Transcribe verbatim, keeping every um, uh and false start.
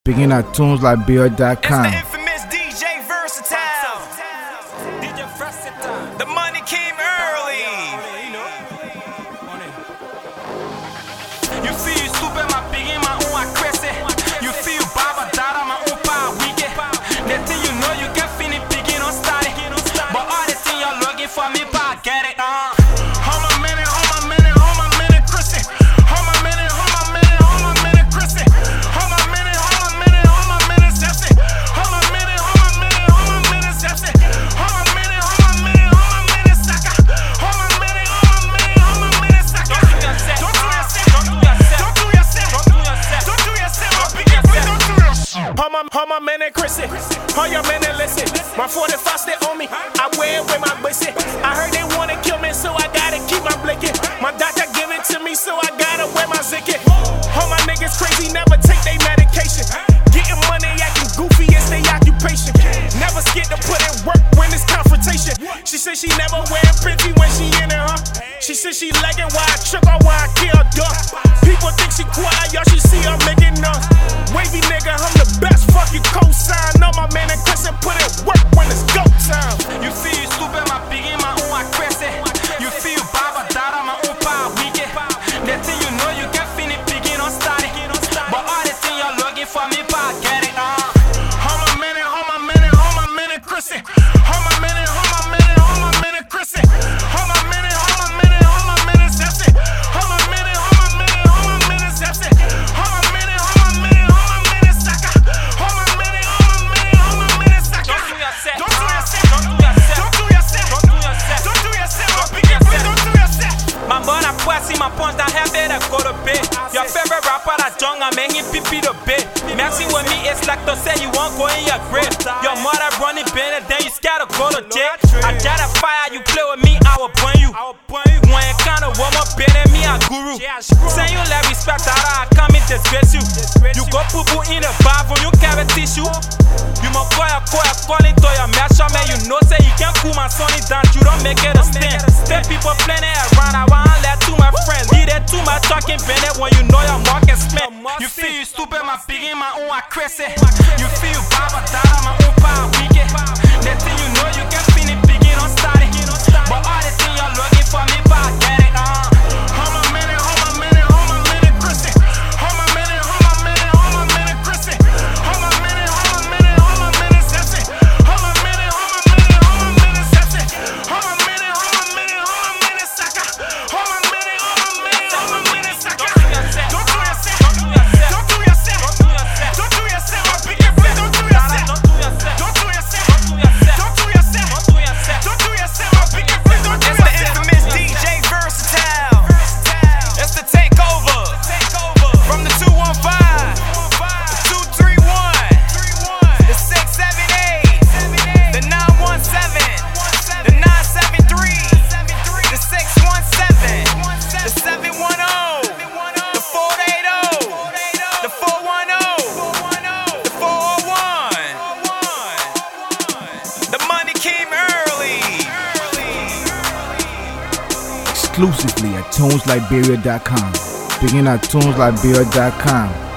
Begin at tunes liberia dot com. It's the infamous D J Versatile. D J Versatile. The money came early. You feel stupid, my piggy, my own crazy. You feel baba dada, my own power weekend. That thing you know you can finish picking on starting. But all the thing you're looking for me, but get it on. Hold my minute, hold my minute, hold my minute, Chrissy. Hold my minute, hold my minute, hold my minute, Chrissy. Hold my minute, hold my minute, hold my minute, Zepsy. Hold my minute, hold my minute, hold my minute, Zepsy. Hold my minute, hold my minute, hold my minute, Saka. Hold my minute, hold my minute, hold my minute, Saka. Don't do yourself, don't do yourself, don't do yourself, don't do yourself, don't do yourself, don't do yourself, don't do yourself. Hold my, hold my minute, Chrissy. Hold your minute, listen. My forty-five stay on me. I wear it with my pussy. I heard they wanna kill me, so I gotta keep my blinking. My doctor give it to me, so I gotta wear my zicket. All my niggas crazy, never take their medication. Getting money, acting goofy, it's their occupation. Never scared to put in work when it's confrontation. She said she never wear pretty when she in it, huh? She said she like it while I trick her while I kill her duck. People think she quiet, y'all should see her making noise. Wavy nigga, I'm the best, fuck you cosign. Know my man and Chris and put in work when it's go time. You feel you stupid, my piggy, my own crazy. You feel baba dada, my own power weekend. That thing you know you can finish picking on starting. But all the thing you're looking for me, but get it on. Hold my minute, hold my minute, hold my minute, Chrissy. Hold my minute, hold my minute, hold my minute, Chrissy. Hold my minute, hold my minute, hold my minute, Zepsy. Hold my minute, hold my minute, hold my minute, Zepsy. Hold my minute, hold my minute, hold my minute, Saka. Hold my minute, hold my minute, hold my minute, Saka. Don't do yourself, don't do yourself, don't do yourself, don't do yourself, don't do yourself, don't do yourself, don't do yourself. My man a poissy, my point a hair better go to bed. Your favorite rapper that young, I make him pee to bed. Messing with me, it's like to say you won't go in your grave. Your mother running bend, then you scared to go to jail. I got a fire, you play with me, I will burn you. When you kind of warm up, bend me a guru. Say you let respect that I come in disgrace you. You go poo poo in the bathroom, you carry tissue. You must call your call, calling to your measure, man. You know, say you can't cool my sonny down, you don't make it a stand. Ten people playing it around, I want to let to my friends. Lead it to my talking bend when you know your market spent. You feel you stupid, my piggy, my own crazy. You feel baba dada, my own power weekend. That thing you know you can finish picking on starting. But all the thing you're looking for me, but get it on. Hold my minute, hold my minute, hold my minute, Chrissy. Hold my minute, hold my minute, hold my minute, Chrissy. Hold my minute, hold my minute, hold my minute, Zepsy. Hold my minute, hold my minute, hold my minute, Zepsy. Hold my minute, hold my minute, hold my minute, Saka. Hold my minute, hold my minute, hold my minute, Saka. Don't do yourself, don't do yourself, don't do yourself, don't do yourself, my big friend, don't do yourself, don't do yourself, don't do yourself, don't do yourself, don't do yourself, don't do yourself, my big friend, don't do yourself. It's the infamous D J Versatile. It's the takeover from the two one five, the two three one, the six seven eight, the nine one seven, the nine seven three, the six one seven, the seven one zero, the four eight zero, the four one zero, the four oh one. The money came early. Exclusively at tunes liberia dot com. Begin at tunes liberia dot com.